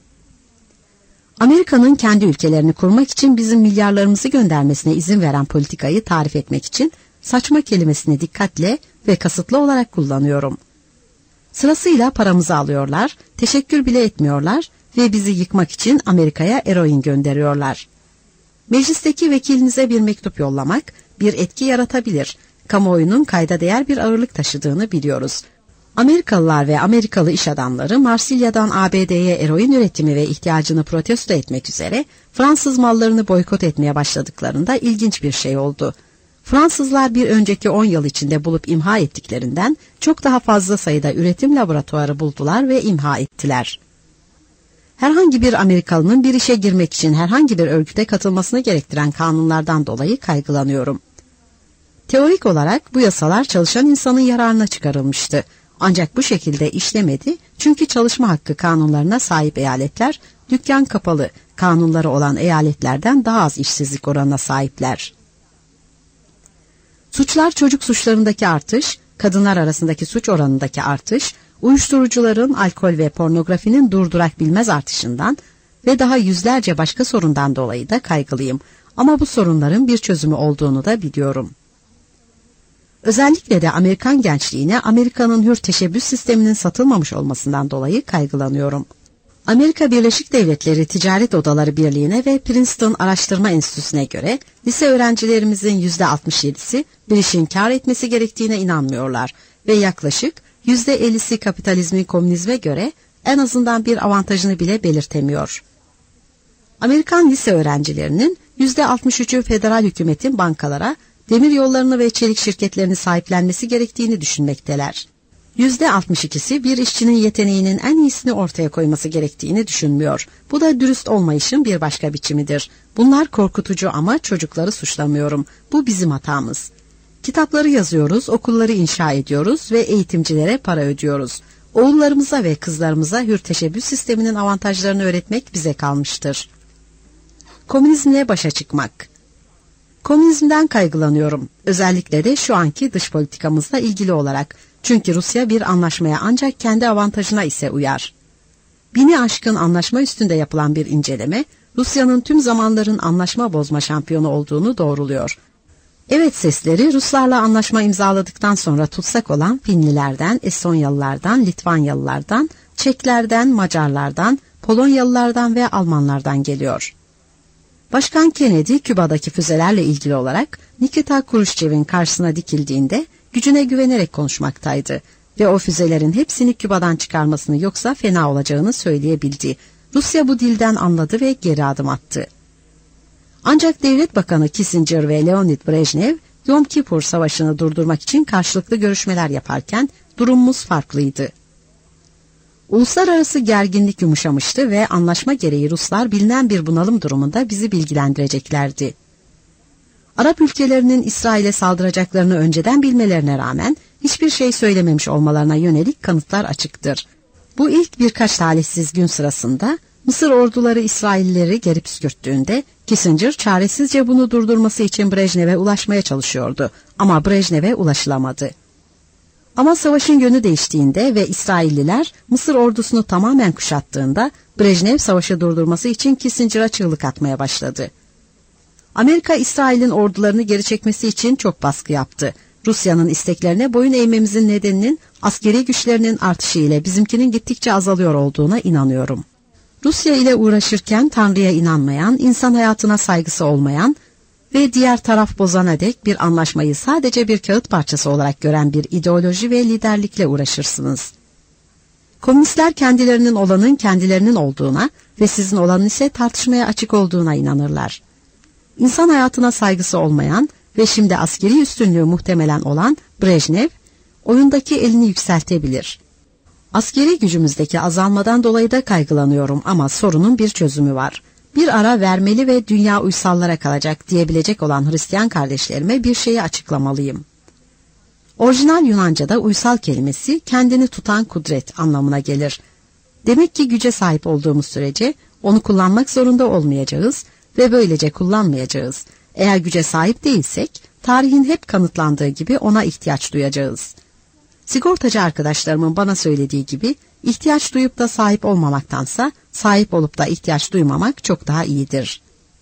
Amerika'nın kendi ülkelerini kurmak için bizim milyarlarımızı göndermesine izin veren politikayı tarif etmek için saçma kelimesini dikkatle ve kasıtlı olarak kullanıyorum. Sırasıyla paramızı alıyorlar, teşekkür bile etmiyorlar ve bizi yıkmak için Amerika'ya eroin gönderiyorlar. Meclisteki vekilinize bir mektup yollamak bir etki yaratabilir. Kamuoyunun kayda değer bir ağırlık taşıdığını biliyoruz. Amerikalılar ve Amerikalı iş adamları Marsilya'dan A B D'ye eroin üretimi ve ihtiyacını protesto etmek üzere Fransız mallarını boykot etmeye başladıklarında ilginç bir şey oldu. Fransızlar bir önceki on yıl içinde bulup imha ettiklerinden çok daha fazla sayıda üretim laboratuvarı buldular ve imha ettiler. Herhangi bir Amerikalının bir işe girmek için herhangi bir örgüte katılmasını gerektiren kanunlardan dolayı kaygılanıyorum. Teorik olarak bu yasalar çalışan insanın yararına çıkarılmıştı. Ancak bu şekilde işlemedi çünkü çalışma hakkı kanunlarına sahip eyaletler, dükkan kapalı kanunları olan eyaletlerden daha az işsizlik oranına sahipler. Suçlar çocuk suçlarındaki artış, kadınlar arasındaki suç oranındaki artış, uyuşturucuların, alkol ve pornografinin durdurak bilmez artışından ve daha yüzlerce başka sorundan dolayı da kaygılıyım. Ama bu sorunların bir çözümü olduğunu da biliyorum. Özellikle de Amerikan gençliğine Amerika'nın hür teşebbüs sisteminin satılmamış olmasından dolayı kaygılanıyorum. Amerika Birleşik Devletleri Ticaret Odaları Birliği'ne ve Princeton Araştırma Enstitüsü'ne göre lise öğrencilerimizin yüzde altmış yedisi bir işin kar etmesi gerektiğine inanmıyorlar ve yaklaşık yüzde ellisi kapitalizmin komünizme göre en azından bir avantajını bile belirtemiyor. Amerikan lise öğrencilerinin yüzde altmış üçü federal hükümetin bankalara, demir yollarını ve çelik şirketlerini sahiplenmesi gerektiğini düşünmekteler. yüzde altmış ikisi bir işçinin yeteneğinin en iyisini ortaya koyması gerektiğini düşünmüyor. Bu da dürüst olmayışın bir başka biçimidir. Bunlar korkutucu ama çocukları suçlamıyorum. Bu bizim hatamız. Kitapları yazıyoruz, okulları inşa ediyoruz ve eğitimcilere para ödüyoruz. Oğullarımıza ve kızlarımıza hür teşebbüs sisteminin avantajlarını öğretmek bize kalmıştır. Komünizmle başa çıkmak. Komünizmden kaygılanıyorum. Özellikle de şu anki dış politikamızla ilgili olarak. Çünkü Rusya bir anlaşmaya ancak kendi avantajına ise uyar. Bini aşkın anlaşma üstünde yapılan bir inceleme, Rusya'nın tüm zamanların anlaşma bozma şampiyonu olduğunu doğruluyor. Evet sesleri Ruslarla anlaşma imzaladıktan sonra tutsak olan Finlilerden, Estonyalılardan, Litvanyalılardan, Çeklerden, Macarlardan, Polonyalılardan ve Almanlardan geliyor. Başkan Kennedy, Küba'daki füzelerle ilgili olarak Nikita Khrushchev'in karşısına dikildiğinde gücüne güvenerek konuşmaktaydı ve o füzelerin hepsini Küba'dan çıkarmasını yoksa fena olacağını söyleyebildi. Rusya bu dilden anladı ve geri adım attı. Ancak Devlet Bakanı Kissinger ve Leonid Brejnev, Yom Kippur Savaşı'nı durdurmak için karşılıklı görüşmeler yaparken durumumuz farklıydı. Uluslararası gerginlik yumuşamıştı ve anlaşma gereği Ruslar bilinen bir bunalım durumunda bizi bilgilendireceklerdi. Arap ülkelerinin İsrail'e saldıracaklarını önceden bilmelerine rağmen hiçbir şey söylememiş olmalarına yönelik kanıtlar açıktır. Bu ilk birkaç talihsiz gün sırasında Mısır orduları İsraillileri geri püskürttüğünde Kissinger çaresizce bunu durdurması için Brejnev'e ulaşmaya çalışıyordu ama Brejnev'e ulaşılamadı. Ama savaşın yönü değiştiğinde ve İsrailliler Mısır ordusunu tamamen kuşattığında Brejnev savaşı durdurması için Kissinger'a çığlık atmaya başladı. Amerika İsrail'in ordularını geri çekmesi için çok baskı yaptı Rusya'nın isteklerine boyun eğmemizin nedeninin askeri güçlerinin artışı ile bizimkinin gittikçe azalıyor olduğuna inanıyorum. Rusya ile uğraşırken Tanrı'ya inanmayan, insan hayatına saygısı olmayan ve diğer taraf bozana dek bir anlaşmayı sadece bir kağıt parçası olarak gören bir ideoloji ve liderlikle uğraşırsınız. Komünistler kendilerinin olanın kendilerinin olduğuna ve sizin olanın ise tartışmaya açık olduğuna inanırlar. İnsan hayatına saygısı olmayan ve şimdi askeri üstünlüğü muhtemelen olan Brejnev, oyundaki elini yükseltebilir. Askeri gücümüzdeki azalmadan dolayı da kaygılanıyorum ama sorunun bir çözümü var. Bir ara vermeli ve dünya uysallara kalacak diyebilecek olan Hristiyan kardeşlerime bir şeyi açıklamalıyım. Orijinal Yunanca'da uysal kelimesi kendini tutan kudret anlamına gelir. Demek ki güce sahip olduğumuz sürece onu kullanmak zorunda olmayacağız ve böylece kullanmayacağız. Eğer güce sahip değilsek, tarihin hep kanıtlandığı gibi ona ihtiyaç duyacağız. Sigortacı arkadaşlarımın bana söylediği gibi, ihtiyaç duyup da sahip olmamaktansa, sahip olup da ihtiyaç duymamak çok daha iyidir.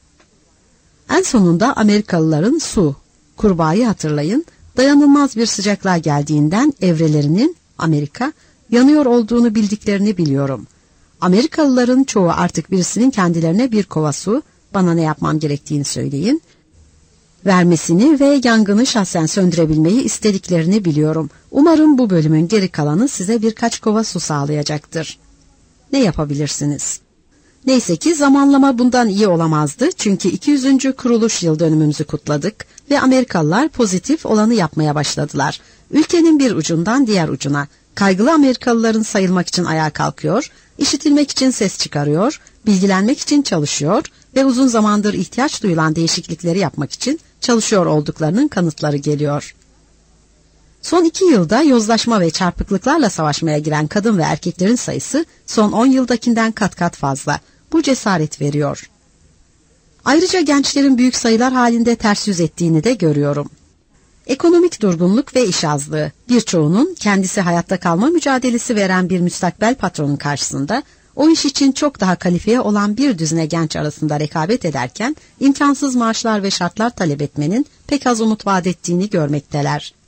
En sonunda Amerikalıların su, kurbağayı hatırlayın, dayanılmaz bir sıcaklığa geldiğinden evrelerinin, Amerika, yanıyor olduğunu bildiklerini biliyorum. Amerikalıların çoğu artık birisinin kendilerine bir kova su, bana ne yapmam gerektiğini söyleyin, vermesini ve yangını şahsen söndürebilmeyi istediklerini biliyorum. Umarım bu bölümün geri kalanı size birkaç kova su sağlayacaktır. Ne yapabilirsiniz? Neyse ki zamanlama bundan iyi olamazdı çünkü iki yüzüncü kuruluş yıl dönümümüzü kutladık ve Amerikalılar pozitif olanı yapmaya başladılar. Ülkenin bir ucundan diğer ucuna, kaygılı Amerikalıların sayılmak için ayağa kalkıyor, işitilmek için ses çıkarıyor, bilgilenmek için çalışıyor ve uzun zamandır ihtiyaç duyulan değişiklikleri yapmak için çalışıyor olduklarının kanıtları geliyor. Son iki yılda yozlaşma ve çarpıklıklarla savaşmaya giren kadın ve erkeklerin sayısı son on yıldakinden kat kat fazla. Bu cesaret veriyor. Ayrıca gençlerin büyük sayılar halinde ters yüz ettiğini de görüyorum. Ekonomik durgunluk ve iş azlığı, birçoğunun kendisi hayatta kalma mücadelesi veren bir müstakbel patronun karşısında o iş için çok daha kalifiye olan bir düzine genç arasında rekabet ederken imkansız maaşlar ve şartlar talep etmenin pek az umut vaat ettiğini görmekteler.